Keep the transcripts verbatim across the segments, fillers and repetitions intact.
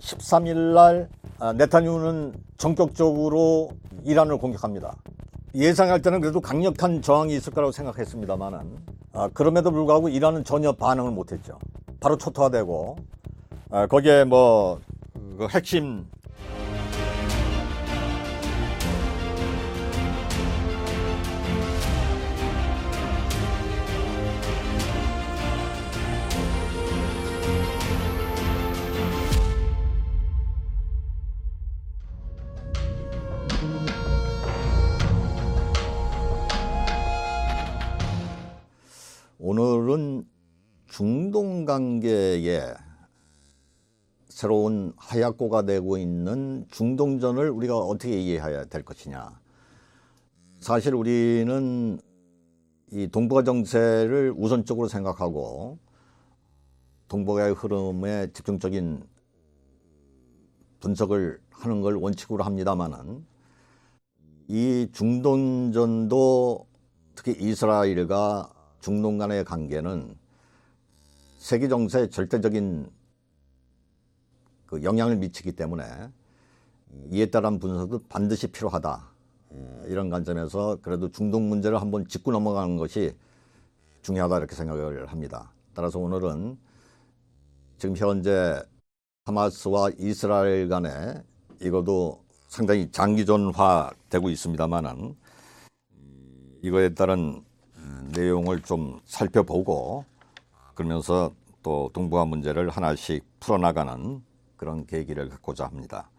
십삼 일 날 네타냐후는 전격적으로 이란을 공격합니다. 예상할 때는 그래도 강력한 저항이 있을 거라고 생각했습니다만은 아, 그럼에도 불구하고 이란은 전혀 반응을 못했죠. 바로 초토화되고 아, 거기에 뭐 그 핵심 오늘은 중동 관계에 새로운 하약고가 되고 있는 중동전을 우리가 어떻게 이해해야 될 것이냐. 사실 우리는 이 동북아 정세를 우선적으로 생각하고 동북아의 흐름에 집중적인 분석을 하는 걸 원칙으로 합니다만은 이 중동전도 특히 이스라엘과 중동 간의 관계는 세계 정세에 절대적인 그 영향을 미치기 때문에 이에 따른 분석도 반드시 필요하다. 이런 관점에서 그래도 중동 문제를 한번 짚고 넘어가는 것이 중요하다 이렇게 생각을 합니다. 따라서 오늘은 지금 현재 하마스와 이스라엘 간에 이것도 상당히 장기전화되고 있습니다만은 이거에 따른 내용을 좀 살펴보고 그러면서 또 동북아 문제를 하나씩 풀어나가는 그런 계기를 갖고자 합니다.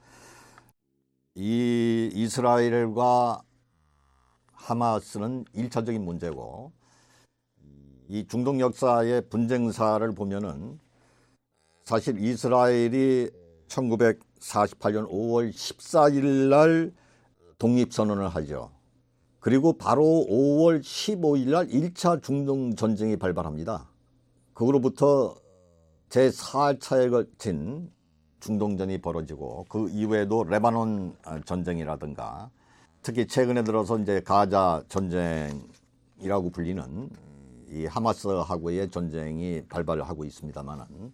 이 이스라엘과 하마스는 일차적인 문제고 이 중동 역사의 분쟁사를 보면은 사실 이스라엘이 천구백사십팔 년 오월 십사일 날 독립선언을 하죠. 그리고 바로 오월 십오일 날 일 차 중동 전쟁이 발발합니다. 그로부터 제사 차에 걸친 중동전이 벌어지고 그 이후에도 레바논 전쟁이라든가 특히 최근에 들어서 이제 가자 전쟁이라고 불리는 이 하마스하고의 전쟁이 발발을 하고 있습니다만은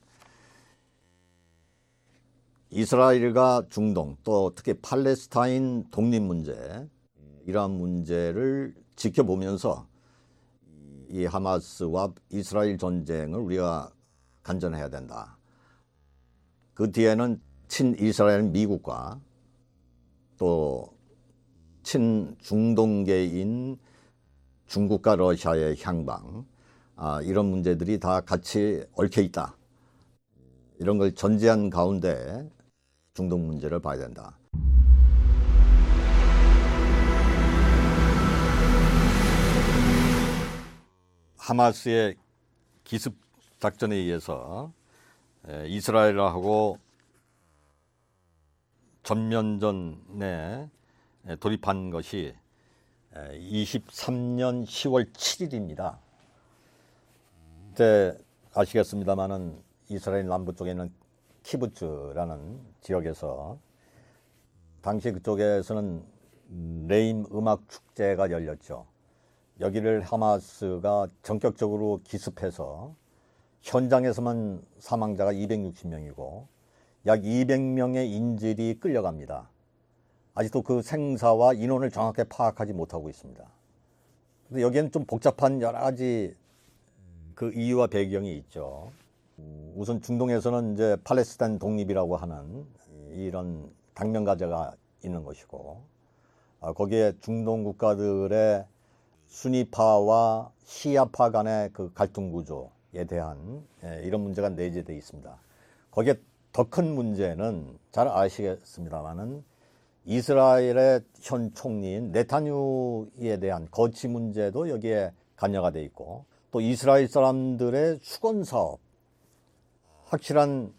이스라엘과 중동 또 특히 팔레스타인 독립 문제 이러한 문제를 지켜보면서 이 하마스와 이스라엘 전쟁을 우리가 간전해야 된다. 그 뒤에는 친이스라엘 미국과 또 친중동계인 중국과 러시아의 향방 아, 이런 문제들이 다 같이 얽혀 있다. 이런 걸 전제한 가운데 중동 문제를 봐야 된다. 하마스의 기습 작전에 의해서 이스라엘하고 전면전에 돌입한 것이 이십삼 년 시월 칠일입니다. 그때 아시겠습니다만은 이스라엘 남부 쪽에 있는 키부츠라는 지역에서 당시 그쪽에서는 레임 음악 축제가 열렸죠. 여기를 하마스가 전격적으로 기습해서 현장에서만 사망자가 이백육십 명이고 약 이백 명의 인질이 끌려갑니다. 아직도 그 생사와 인원을 정확하게 파악하지 못하고 있습니다. 근데 여기에는 좀 복잡한 여러 가지 그 이유와 배경이 있죠. 우선 중동에서는 이제 팔레스타인 독립이라고 하는 이런 당면 과제가 있는 것이고 거기에 중동 국가들의 수니파와 시아파 간의 그 갈등 구조에 대한 이런 문제가 내재되어 있습니다. 거기에 더 큰 문제는 잘 아시겠습니다만은 이스라엘의 현 총리인 네타냐후에 대한 거취 문제도 여기에 관여가 되어 있고 또 이스라엘 사람들의 수건 사업, 확실한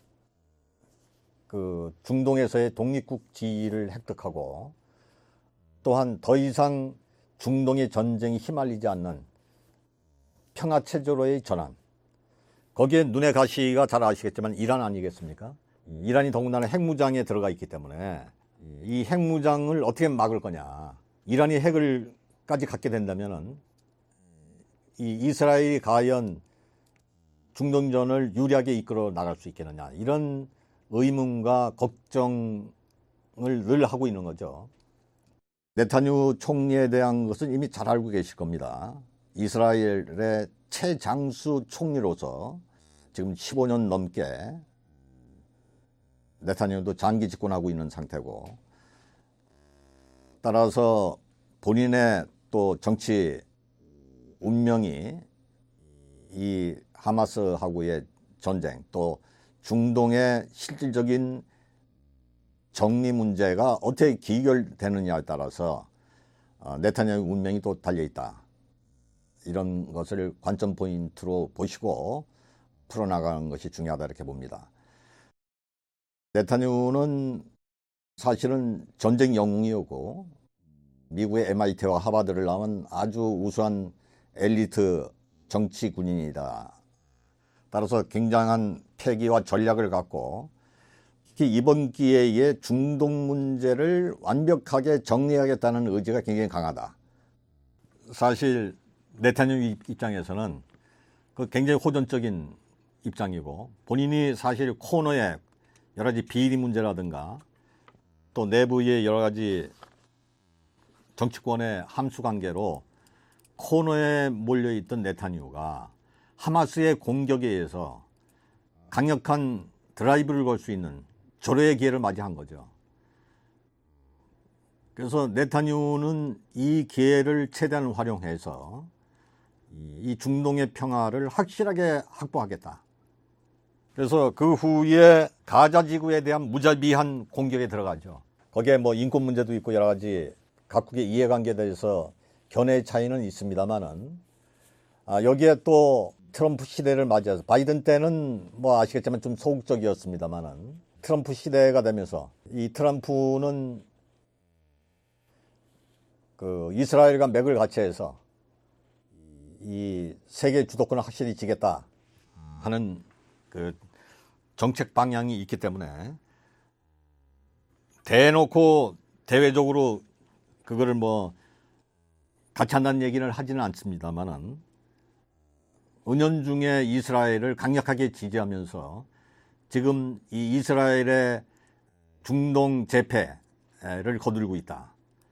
그 중동에서의 독립국 지위를 획득하고 또한 더 이상 중동의 전쟁이 휘말리지 않는 평화체제로의 전환. 거기에 눈에 가시가 잘 아시겠지만 이란 아니겠습니까? 이란이 더군다나 핵무장에 들어가 있기 때문에 이 핵무장을 어떻게 막을 거냐. 이란이 핵을까지 갖게 된다면은 이 이스라엘이 과연 중동전을 유리하게 이끌어 나갈 수 있겠느냐. 이런 의문과 걱정을 늘 하고 있는 거죠. 네타뉴 총리에 대한 것은 이미 잘 알고 계실 겁니다. 이스라엘의 최장수 총리로서 지금 십오 년 넘게 네타뉴도 장기 집권하고 있는 상태고, 따라서 본인의 또 정치 운명이 이 하마스하고의 전쟁, 또 중동의 실질적인 정리 문제가 어떻게 기결되느냐에 따라서 네타냐후 운명이 또 달려있다. 이런 것을 관점 포인트로 보시고 풀어나가는 것이 중요하다 이렇게 봅니다. 네타냐후는 사실은 전쟁 영웅이었고 미국의 엠아이티와 하버드를 나온 아주 우수한 엘리트 정치 군인이다. 따라서 굉장한 패기와 전략을 갖고 특히 이번 기회에 중동 문제를 완벽하게 정리하겠다는 의지가 굉장히 강하다. 사실 네타냐후 입장에서는 그 굉장히 호전적인 입장이고, 본인이 사실 코너에 여러 가지 비리 문제라든가 또 내부의 여러 가지 정치권의 함수 관계로 코너에 몰려있던 네타냐후가 하마스의 공격에 의해서 강력한 드라이브를 걸 수 있는 절호의 기회를 맞이한 거죠. 그래서 네타냐후는 이 기회를 최대한 활용해서 이 중동의 평화를 확실하게 확보하겠다. 그래서 그 후에 가자 지구에 대한 무자비한 공격에 들어가죠. 거기에 뭐 인권 문제도 있고 여러 가지 각국의 이해관계에 대해서 견해의 차이는 있습니다만은, 아, 여기에 또 트럼프 시대를 맞이해서 바이든 때는 뭐 아시겠지만 좀 소극적이었습니다만은 트럼프 시대가 되면서 이 트럼프는 그 이스라엘과 맥을 같이 해서 이 세계 주도권을 확실히 지겠다 하는 그 정책 방향이 있기 때문에 대놓고 대외적으로 그거를 뭐 같이 한다는 얘기를 하지는 않습니다만은 은연중에 이스라엘을 강력하게 지지하면서 지금 이 이스라엘의 중동 재패를 거두고 있다.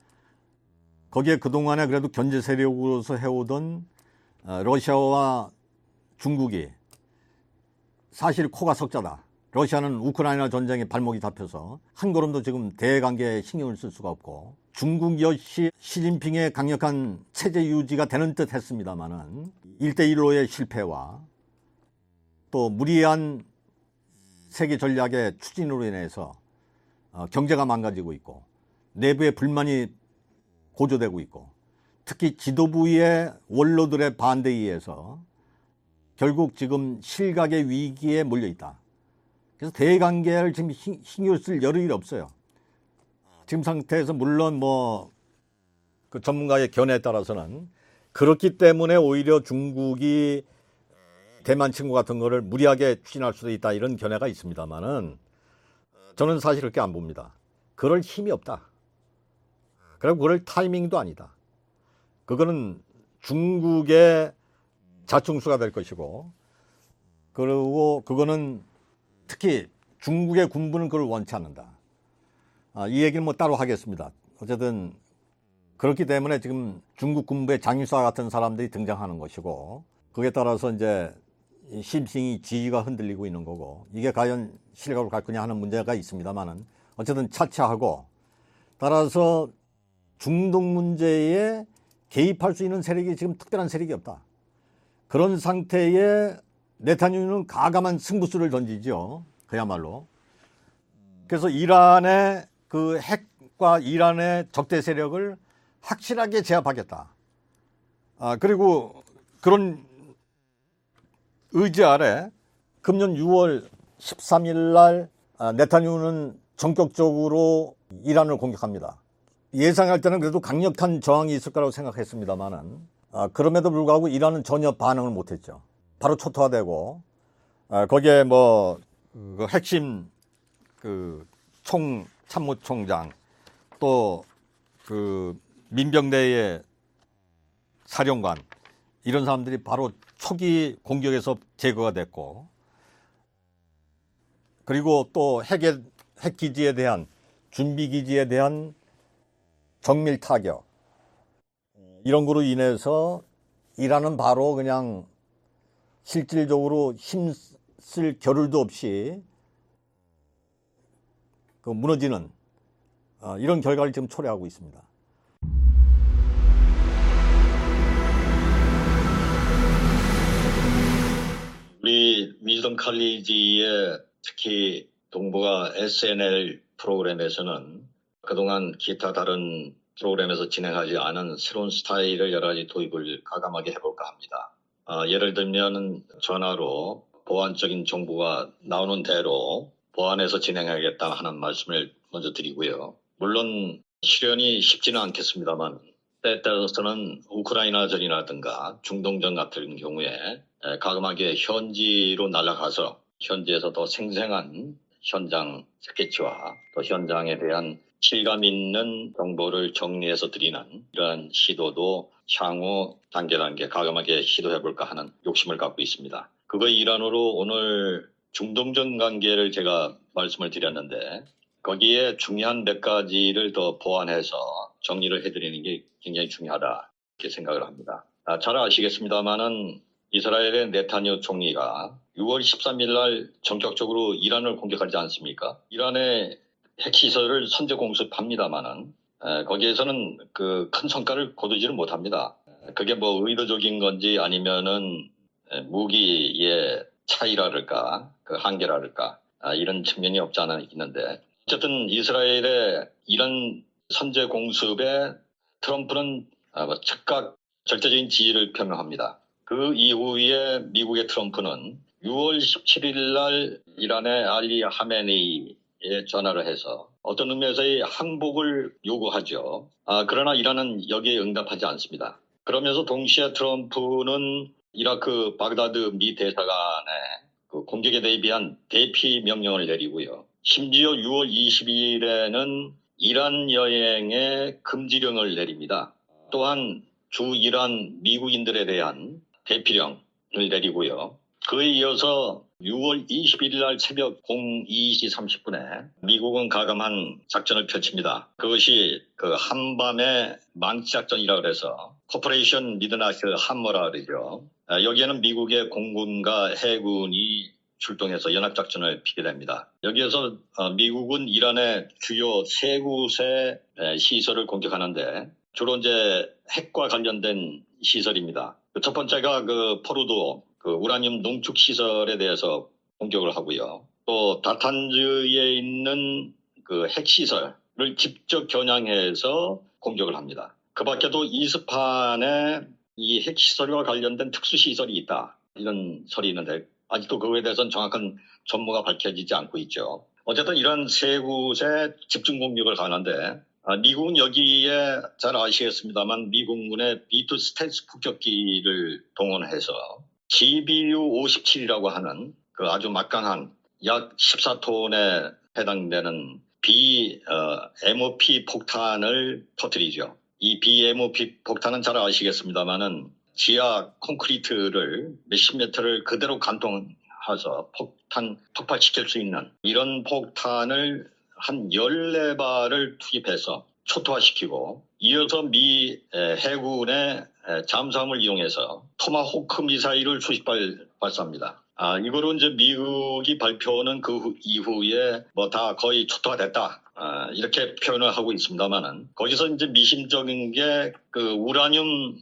거기에 그동안에 그래도 견제 세력으로서 해오던 러시아와 중국이 사실 코가 석자다. 러시아는 우크라이나 전쟁에 발목이 잡혀서 한 걸음도 지금 대관계에 신경을 쓸 수가 없고, 중국 역시 시진핑의 강력한 체제 유지가 되는 듯 했습니다만은 일대일로의 실패와 또 무리한 세계 전략의 추진으로 인해서 경제가 망가지고 있고 내부의 불만이 고조되고 있고, 특히 지도부의 원로들의 반대에 의해서 결국 지금 실각의 위기에 몰려 있다. 그래서 대관계를 지금 신경 쓸 여력이 없어요. 지금 상태에서 물론 뭐 그 전문가의 견해에 따라서는 그렇기 때문에 오히려 중국이 대만 친구 같은 거를 무리하게 추진할 수도 있다, 이런 견해가 있습니다만은 저는 사실 그렇게 안 봅니다. 그럴 힘이 없다. 그리고 그럴 타이밍도 아니다. 그거는 중국의 자충수가 될 것이고, 그리고 그거는 특히 중국의 군부는 그걸 원치 않는다. 아, 이 얘기는 뭐 따로 하겠습니다. 어쨌든 그렇기 때문에 지금 중국 군부의 장유사 같은 사람들이 등장하는 것이고, 그에 따라서 이제 심싱이 지위가 흔들리고 있는 거고, 이게 과연 실각으로 갈 거냐 하는 문제가 있습니다만은 어쨌든 차치하고, 따라서 중동 문제에 개입할 수 있는 세력이 지금 특별한 세력이 없다. 그런 상태에 네타냐후는 가감한 승부수를 던지죠. 그야말로. 그래서 이란의 그 핵과 이란의 적대 세력을 확실하게 제압하겠다. 아, 그리고 그런 의지 아래 금년 유월 십삼일 날 네타냐후는 전격적으로 이란을 공격합니다. 예상할 때는 그래도 강력한 저항이 있을 거라고 생각했습니다만은, 아, 그럼에도 불구하고 이란은 전혀 반응을 못했죠. 바로 초토화되고, 아, 거기에 뭐 그 핵심 그 총 참모총장, 또 그 민병대의 사령관, 이런 사람들이 바로 초기 공격에서 제거가 됐고, 그리고 또 핵의, 핵기지에 대한, 준비기지에 대한 정밀 타격. 이런 거로 인해서 이란은 바로 그냥 실질적으로 힘쓸 겨를도 없이 그 무너지는 이런 결과를 지금 초래하고 있습니다. 우리 위즈덤 칼리지의 특히 동부가 에스엔엘 프로그램에서는 그동안 기타 다른 프로그램에서 진행하지 않은 새로운 스타일을 여러 가지 도입을 과감하게 해볼까 합니다. 어, 예를 들면 전화로 보안적인 정보가 나오는 대로 보안해서 진행하겠다 하는 말씀을 먼저 드리고요. 물론 실현이 쉽지는 않겠습니다만 때에 따라서는 우크라이나전이라든가 중동전 같은 경우에 과감하게 현지로 날아가서 현지에서 더 생생한 현장 스케치와 또 현장에 대한 실감 있는 정보를 정리해서 드리는 이러한 시도도 향후 단계 단계 과감하게 시도해볼까 하는 욕심을 갖고 있습니다. 그거의 일환으로 오늘 중동전 관계를 제가 말씀을 드렸는데 거기에 중요한 몇 가지를 더 보완해서 정리를 해드리는 게 굉장히 중요하다 이렇게 생각을 합니다. 아, 잘 아시겠습니다마는 이스라엘의 네타냐후 총리가 유월 십삼일 날 전격적으로 이란을 공격하지 않습니까? 이란의 핵시설을 선제 공습합니다마는 거기에서는 그 큰 성과를 거두지를 못합니다. 그게 뭐 의도적인 건지 아니면은 무기의 차이랄까, 그 한계랄까 아, 이런 측면이 없지 않아 있는데 어쨌든 이스라엘의 이런 선제 공습에 트럼프는 즉각 절대적인 지지를 표명합니다. 그 이후에 미국의 트럼프는 유월 십칠일 날 이란의 알리 하메네이에 전화를 해서 어떤 의미에서의 항복을 요구하죠. 아, 그러나 이란은 여기에 응답하지 않습니다. 그러면서 동시에 트럼프는 이라크 바그다드 미 대사관에 그 공격에 대비한 대피 명령을 내리고요. 심지어 유월 이십일에는 이란 여행에 금지령을 내립니다. 또한 주 이란 미국인들에 대한 대피령을 내리고요. 그에 이어서 유월 이십일일 날 새벽 공이 시 삼십 분에 미국은 가감한 작전을 펼칩니다. 그것이 그 한밤의 망치작전이라고 해서 코퍼레이션 미드나이트 함머라 그러죠. 여기에는 미국의 공군과 해군이 출동해서 연합작전을 피게 됩니다. 여기에서 미국은 이란의 주요 세 곳의 시설을 공격하는데 주로 이제 핵과 관련된 시설입니다. 첫 번째가 그 포르도 그 우라늄 농축 시설에 대해서 공격을 하고요. 또 다탄즈에 있는 그 핵시설을 직접 겨냥해서 공격을 합니다. 그 밖에도 이스파한에 이 핵시설과 관련된 특수시설이 있다. 이런 설이 있는데 아직도 그거에 대해서는 정확한 전모가 밝혀지지 않고 있죠. 어쨌든 이런 세 곳에 집중 공격을 가는데 아, 미국은 여기에 잘 아시겠습니다만 미국군의 비 투 스텔스 폭격기를 동원해서 지비유 오십칠이라고 하는 그 아주 막강한 약 십사 톤에 해당되는 비 엠오피 폭탄을 터뜨리죠. 이 비 엠오피 폭탄은 잘 아시겠습니다만은 지하 콘크리트를 몇십 미터를 그대로 관통해서 폭탄 폭발시킬 수 있는 이런 폭탄을 한 열네 발을 투입해서 초토화시키고 이어서 미 해군의 잠수함을 이용해서 토마호크 미사일을 수십 발 발사합니다. 아, 이거로 이제 미국이 발표는 그 이후에 뭐 다 거의 초토화됐다. 아, 이렇게 표현을 하고 있습니다만은 거기서 이제 미심적인 게 그 우라늄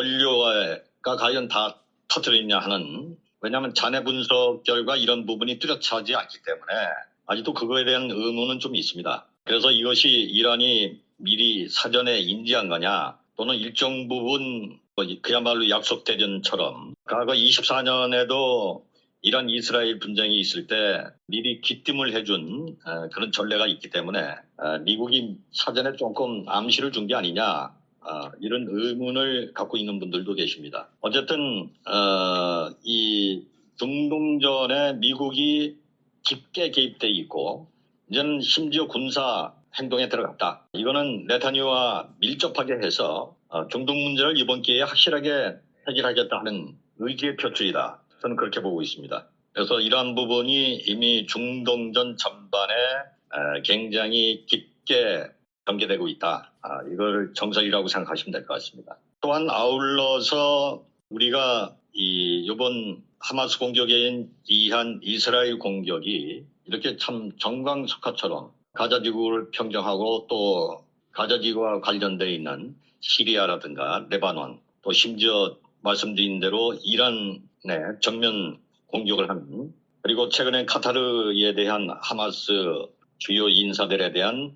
원료가 과연 다 터뜨리냐 하는 왜냐하면 잔해 분석 결과 이런 부분이 뚜렷하지 않기 때문에 아직도 그거에 대한 의문은 좀 있습니다. 그래서 이것이 이란이 미리 사전에 인지한 거냐 또는 일정 부분 그야말로 약속대전처럼 과거 이십사 년에도 이란 이스라엘 분쟁이 있을 때 미리 귀띔을 해준 그런 전례가 있기 때문에 미국이 사전에 조금 암시를 준 게 아니냐 이런 의문을 갖고 있는 분들도 계십니다. 어쨌든 이 중동전에 미국이 깊게 개입돼 있고 이제는 심지어 군사 행동에 들어갔다. 이거는 네타냐후와 밀접하게 해서 중동 문제를 이번 기회에 확실하게 해결하겠다 하는 의지의 표출이다. 저는 그렇게 보고 있습니다. 그래서 이러한 부분이 이미 중동전 전반에 굉장히 깊게 전개되고 있다. 이걸 정설이라고 생각하시면 될 것 같습니다. 또한 아울러서 우리가 이 이번 하마스 공격에 의한 이스라엘 공격이 이렇게 참 정광석화처럼 가자지구를 평정하고 또 가자지구와 관련되어 있는 시리아라든가 레바논 또 심지어 말씀드린 대로 이란에 정면 공격을 하는 그리고 최근에 카타르에 대한 하마스 주요 인사들에 대한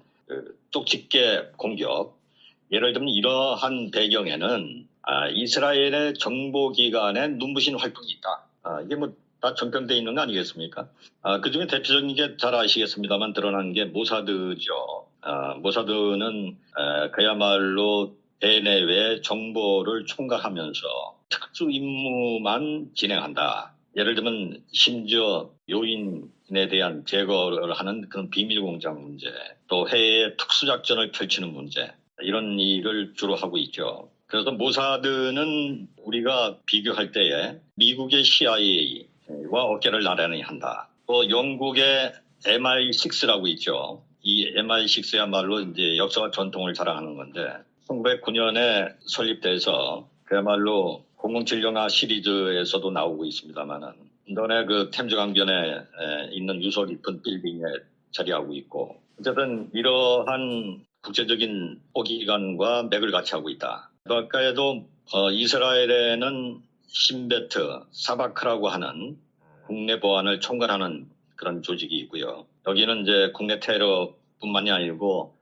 쪽집게 공격 예를 들면 이러한 배경에는 아, 이스라엘의 정보기관의 눈부신 활동이 있다. 아, 이게 뭐 다 정평되어 있는 거 아니겠습니까? 아, 그중에 대표적인 게 잘 아시겠습니다만 드러난 게 모사드죠. 아, 모사드는 에, 그야말로 대내외 정보를 총괄하면서 특수 임무만 진행한다. 예를 들면 심지어 요인에 대한 제거를 하는 그런 비밀 공작 문제, 또 해외 특수작전을 펼치는 문제 이런 일을 주로 하고 있죠. 그래서 모사드는 우리가 비교할 때에 미국의 씨아이에이와 어깨를 나란히 한다. 또 영국의 엠아이 식스라고 있죠. 이 엠아이 식스야말로 이제 역사와 전통을 자랑하는 건데 천구백구 년에 설립돼서 그야말로 공공칠 영화 시리즈에서도 나오고 있습니다만은 런던의 그 템즈 강변에 있는 유서 깊은 빌딩에 자리하고 있고 어쨌든 이러한 국제적인 호기관과 맥을 같이 하고 있다. 아까에도 어, 이스라엘에는 신베트, 사바크라고 하는 국내 보안을 총괄하는 그런 조직이 있고요. 여기는 이제 국내 테러뿐만이 아니고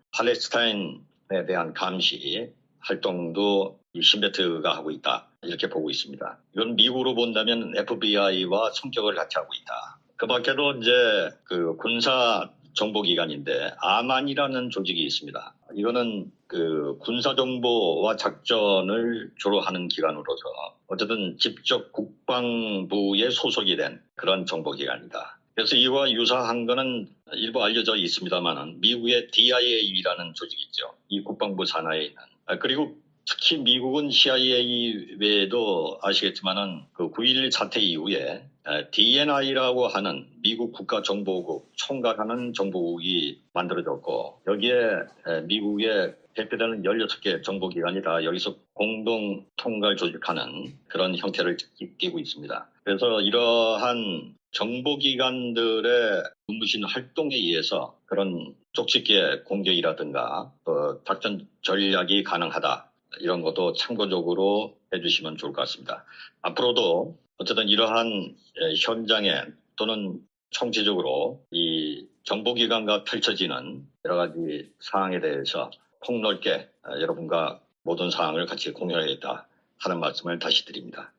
팔레스타인에 대한 감시 활동도 이 신베트가 하고 있다. 이렇게 보고 있습니다. 이건 미국으로 본다면 에프비아이와 성격을 같이 하고 있다. 그 밖에도 이제 그 군사 정보기관인데 아만이라는 조직이 있습니다. 이거는 그 군사정보와 작전을 주로 하는 기관으로서 어쨌든 직접 국방부에 소속이 된 그런 정보기관이다. 그래서 이와 유사한 거는 일부 알려져 있습니다만은 미국의 디아이에이라는 조직이 있죠. 이 국방부 산하에 있는. 그리고 특히 미국은 씨아이에이 외에도 아시겠지만은 그 구일일 사태 이후에 디엔아이라고 하는 미국 국가정보국 총괄하는 정보국이 만들어졌고 여기에 미국의 대표되는 열여섯 개 정보기관이 다 여기서 공동 통괄 조직하는 그런 형태를 띠고 있습니다. 그래서 이러한 정보기관들의 눈부신 활동에 의해서 그런 쪽집게 공격이라든가 어, 작전 전략이 가능하다. 이런 것도 참고적으로 해주시면 좋을 것 같습니다. 앞으로도 어쨌든 이러한 현장에 또는 총체적으로 이 정보기관과 펼쳐지는 여러 가지 사항에 대해서 폭넓게 여러분과 모든 사항을 같이 공유하겠다 하는 말씀을 다시 드립니다.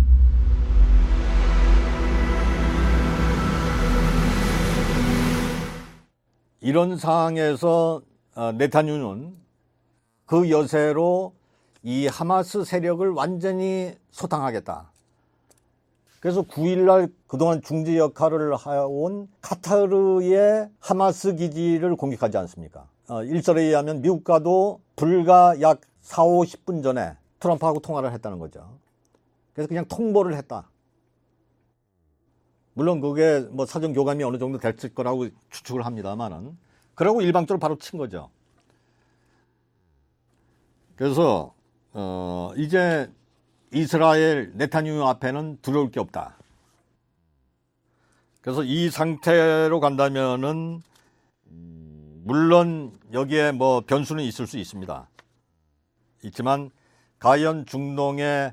이런 상황에서 네타냐후는 그 여세로 이 하마스 세력을 완전히 소탕하겠다. 그래서 구일날 그동안 중재 역할을 해온 카타르의 하마스 기지를 공격하지 않습니까? 어, 일설에 의하면 미국과도 불과 약 사오십 분 전에 트럼프하고 통화를 했다는 거죠. 그래서 그냥 통보를 했다. 물론 그게 뭐 사전 교감이 어느 정도 됐을 거라고 추측을 합니다만은 그러고 일방적으로 바로 친 거죠. 그래서 어, 이제 이스라엘 네타냐후 앞에는 두려울 게 없다. 그래서 이 상태로 간다면은 물론 여기에 뭐 변수는 있을 수 있습니다. 있지만 과연 중동의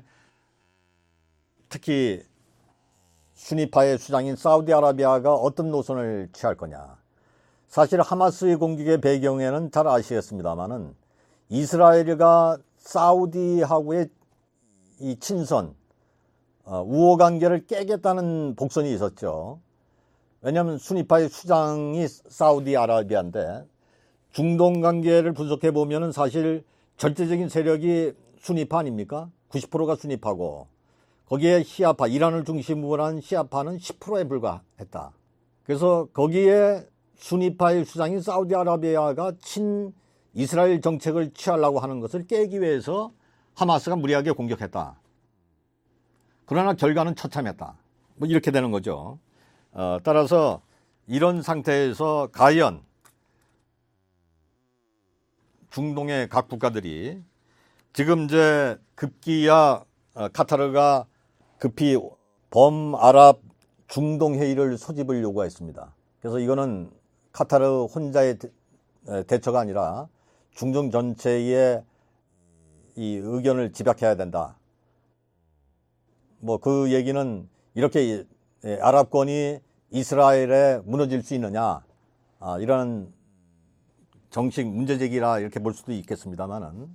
특히 순위파의 수장인 사우디아라비아가 어떤 노선을 취할 거냐. 사실 하마스의 공격의 배경에는 잘 아시겠습니다만은 이스라엘과 사우디하고의 이 친선, 어, 우호 관계를 깨겠다는 복선이 있었죠. 왜냐하면 순위파의 수장이 사우디아라비아인데 중동 관계를 분석해 보면은 사실 절대적인 세력이 순위파 아닙니까? 구십 퍼센트가 순위파고 거기에 시아파, 이란을 중심으로 한 시아파는 십 퍼센트에 불과했다. 그래서 거기에 순위파의 수장인 사우디아라비아가 친 이스라엘 정책을 취하려고 하는 것을 깨기 위해서 하마스가 무리하게 공격했다. 그러나 결과는 처참했다. 뭐 이렇게 되는 거죠. 어, 따라서 이런 상태에서 과연 중동의 각 국가들이 지금 이제 급기야 어, 카타르가 급히 범아랍 중동 회의를 소집을 요구했습니다. 그래서 이거는 카타르 혼자의 대, 대처가 아니라 중동 전체의 이 의견을 집약해야 된다. 뭐 그 얘기는 이렇게 아랍권이 이스라엘에 무너질 수 있느냐, 아, 이런 정식 문제제기라 이렇게 볼 수도 있겠습니다만은,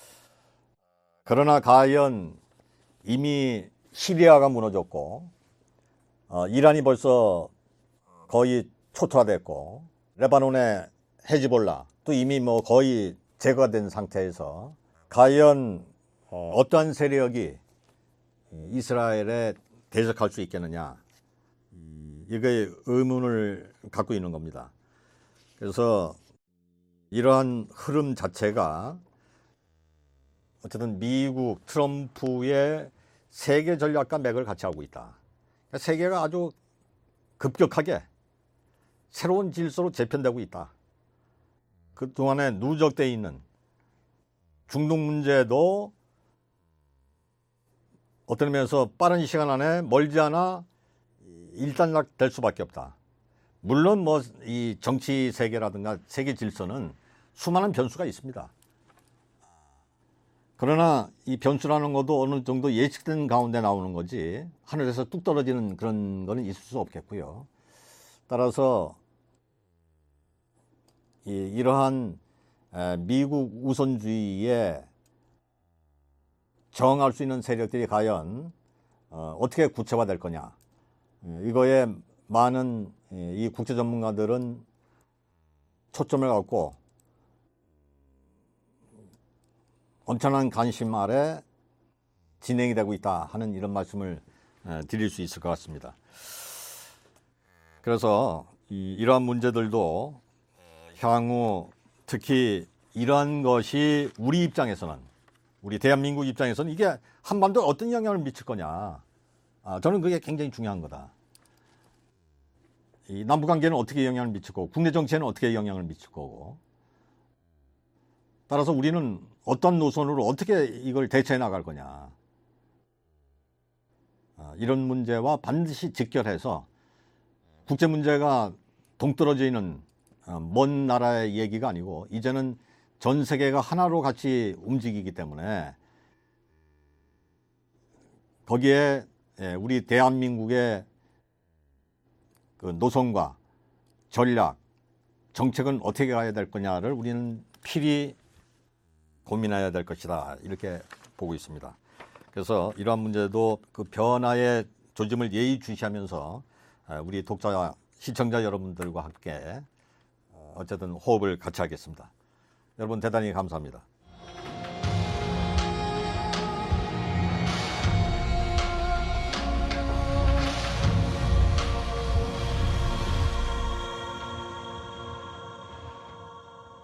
그러나 과연 이미 시리아가 무너졌고, 어, 이란이 벌써 거의 초토화됐고, 레바논의 헤즈볼라 또 이미 뭐 거의 제거가 된 상태에서 과연 어, 어떠한 세력이 이스라엘에 대적할 수 있겠느냐, 이게 의문을 갖고 있는 겁니다. 그래서 이러한 흐름 자체가 어쨌든 미국 트럼프의 세계 전략과 맥을 같이 하고 있다. 세계가 아주 급격하게 새로운 질서로 재편되고 있다. 그동안에 누적되어 있는 중동 문제도 어떤 의미에서 빠른 시간 안에 멀지 않아 일단락될 수밖에 없다. 물론 뭐 이 정치 세계라든가 세계 질서는 수많은 변수가 있습니다. 그러나 이 변수라는 것도 어느 정도 예측된 가운데 나오는 거지 하늘에서 뚝 떨어지는 그런 거는 있을 수 없겠고요. 따라서 이, 이러한 미국 우선주의에 저항할 수 있는 세력들이 과연 어, 어떻게 구체화될 거냐, 이거에 많은 이 국제 전문가들은 초점을 갖고 엄청난 관심 아래 진행이 되고 있다 하는 이런 말씀을 드릴 수 있을 것 같습니다. 그래서 이, 이러한 문제들도 향후 특히 이러한 것이 우리 입장에서는, 우리 대한민국 입장에서는 이게 한반도에 어떤 영향을 미칠 거냐, 아, 저는 그게 굉장히 중요한 거다. 이 남북관계는 어떻게 영향을 미칠 거고, 국내 정치에는 어떻게 영향을 미칠 거고, 따라서 우리는 어떤 노선으로 어떻게 이걸 대처해 나갈 거냐, 아, 이런 문제와 반드시 직결해서 국제 문제가 동떨어져 있는 먼 나라의 얘기가 아니고 이제는 전 세계가 하나로 같이 움직이기 때문에 거기에 우리 대한민국의 그 노선과 전략, 정책은 어떻게 가야 될 거냐를 우리는 필히 고민해야 될 것이다, 이렇게 보고 있습니다. 그래서 이러한 문제도 그 변화의 조짐을 예의주시하면서 우리 독자, 시청자 여러분들과 함께 어쨌든 호흡을 같이 하겠습니다. 여러분 대단히 감사합니다.